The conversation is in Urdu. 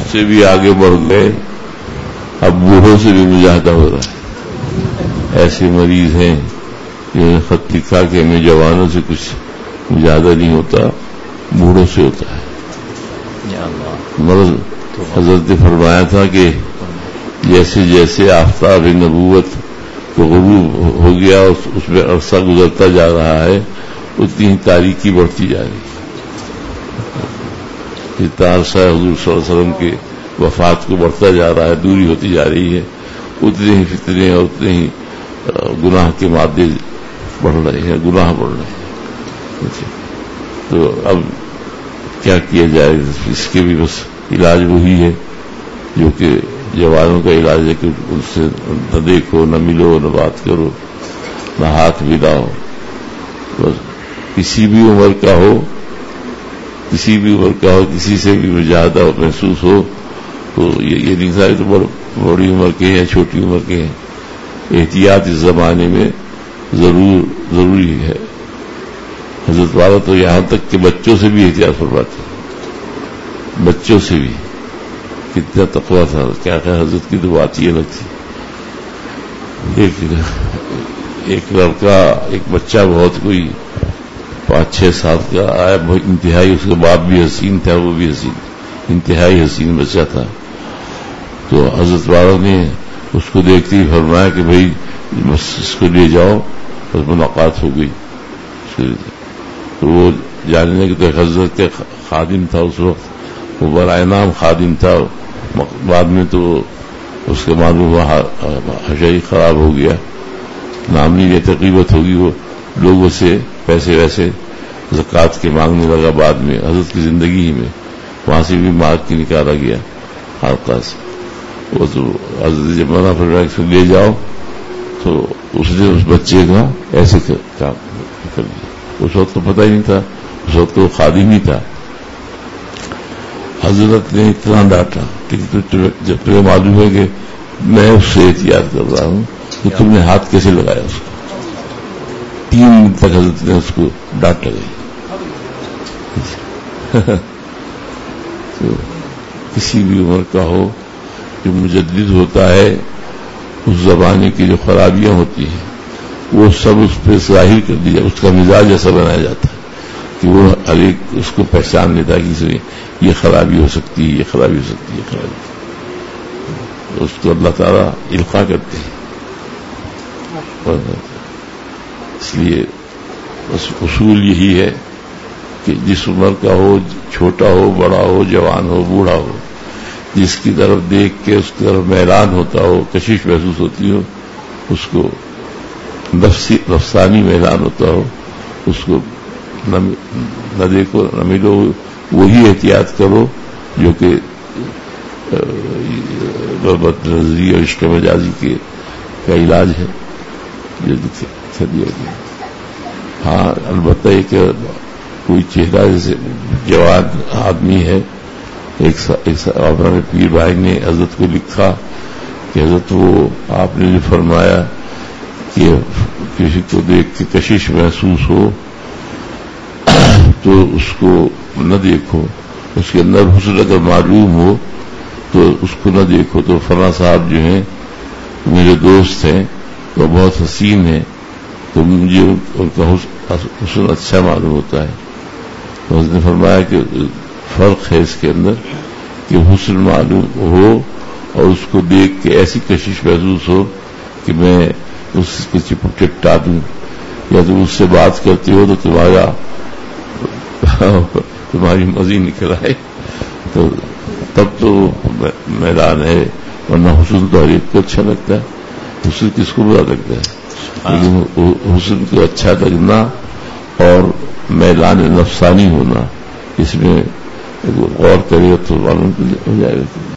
سے بھی آگے بڑھ گئے، اب بوڑھوں سے بھی مجاہدہ ہو رہا ہے. ایسے مریض ہیں جو خط لکھا کہ ہمیں جوانوں سے کچھ مجاہدہ نہیں ہوتا، بوڑھوں سے ہوتا ہے. مگر حضرت نے فرمایا تھا کہ جیسے جیسے آفتاب نبوت کو غروب ہو گیا اس میں عرصہ گزرتا جا رہا ہے، اتنی ہی تاریکی بڑھتی جا رہی ہے. جتنا عرصہ حضور صلی اللہ علیہ وسلم کے وفات کو بڑھتا جا رہا ہے، دوری ہوتی جا رہی ہے، اتنے ہی فتنے اور اتنے ہی گناہ کے مادے بڑھ رہے ہیں، گناہ بڑھ رہے ہیں. تو اب کیا کیا جائے؟ اس کے بھی بس علاج وہی ہے جو کہ جوانوں کا علاج ہے کہ ان سے نہ دیکھو، نہ ملو، نہ بات کرو، نہ ہاتھ ملاؤ. بس کسی بھی عمر کا ہو، کسی بھی عمر کا ہو، کسی سے بھی مجاہدہ محسوس ہو تو یہ نہیں سارے تو بڑی عمر کے ہیں، چھوٹی عمر کے ہیں. احتیاط اس زمانے میں ضروری ہے. حضرت والا تو یہاں تک کہ بچوں سے بھی احتیاط فرماتے ہیں، بچوں سے بھی. کتنا تقویٰ تھا، کیا حضرت کی تو بات ہی الگ تھی. ایک لڑکا، ایک بچہ بہت کوئی 5-6 سال کا آیا، بہت انتہائی، اس کا باپ بھی حسین تھا، وہ بھی حسین، انتہائی حسین بچہ تھا. تو حضرت والا نے اس کو دیکھتے ہی فرمایا کہ بھائی بس اس کو لے جاؤ. بس ملاقات ہو گئی. تو وہ جاننے کہ تو حضرت کا خادم تھا اس وقت، وہ برائے نام خادم تھا. بعد میں تو اس کا معلوم ہوا حشائی خراب ہو گیا، نام نہیں لیتے، غیبت ہوگی. وہ لوگوں سے پیسے ویسے زکوٰۃ کے مانگنے لگا. بعد میں حضرت کی زندگی ہی میں وہاں سے بھی مار کے نکالا گیا حلقہ سے. وہ تو حضرت جب منع فرمایا کہ لے جاؤ تو اس نے اس بچے کا ایسے کام کر دیا. اس وقت تو پتہ ہی نہیں تھا، اس وقت تو وہ خادم ہی تھا. حضرت نے اتنا ڈانٹا کہ جب تمہیں معلوم ہے کہ میں اس سے احتیاط کر رہا ہوں تو تم نے ہاتھ کیسے لگایا اس کو. 3 دن تک حضرت نے اس کو ڈانٹ لگائی. تو کسی بھی عمر کا ہو، جو مجدد ہوتا ہے، اس زمانے کی جو خرابیاں ہوتی ہیں وہ سب اس پہ ظاہر کر دی جائے. اس کا مزاج ایسا بنایا جاتا ہے کہ وہ ہر ایک اس کو پہچان لیتا ہے کہ اس میں یہ خرابی ہو سکتی ہے، یہ خرابی ہو سکتی ہے، یہ خرابی. اس کو اللہ تعالیٰ القاء کرتے ہیں. اس لیے بس اصول یہی ہے کہ جس عمر کا ہو، چھوٹا ہو، بڑا ہو، جوان ہو، بوڑھا ہو، جس کی طرف دیکھ کے اس کی طرف میلان ہوتا ہو، کشش محسوس ہوتی ہو، اس کو نفسانی میلان ہوتا ہو، اس کو نہ دیکھو، نہ ملو. وہی احتیاط کرو جو کہ بد نظری اور عشق مجازی کا علاج ہے جو دیا گیا. ہاں البتہ ایک کوئی چہرہ جیسے جوان آدمی ہے، ایک اپنے پیر بھائی نے حضرت کو لکھا کہ حضرت وہ آپ نے جو فرمایا کہ کسی کو دیکھ کے کشش محسوس ہو تو اس کو نہ دیکھو، اس کے اندر حسن اگر معلوم ہو تو اس کو نہ دیکھو. تو فلاں صاحب جو ہیں میرے دوست ہیں، وہ بہت حسین ہیں، تو مجھے ان کا حسن اچھا معلوم ہوتا ہے. تو اس نے فرمایا کہ فرق ہے اس کے اندر کہ حسن معلوم ہو اور اس کو دیکھ کے ایسی کشش محسوس ہو کہ میں اس کو چپٹا دوں، یا تم اس سے بات کرتے ہو تو تمہاری مزی نکل آئے، تو تب تو میدان ہے. ورنہ حسن تو ہر ایک کو اچھا لگتا ہے. حسن کس کو برا لگتا ہے؟ لیکن حسن کو اچھا لگنا اور میلان نفسانی ہونا، اس میں غور کرے تو معلوم ہو جائے گا.